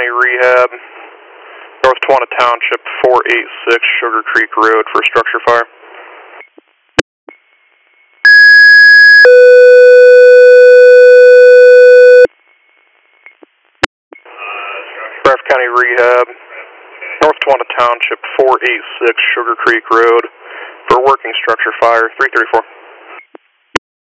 County Rehab, North Tawana Township, 486 Sugar Creek Road for a structure fire. Bradford County Rehab, North Tawana Township, 486 Sugar Creek Road for a working structure fire, 334.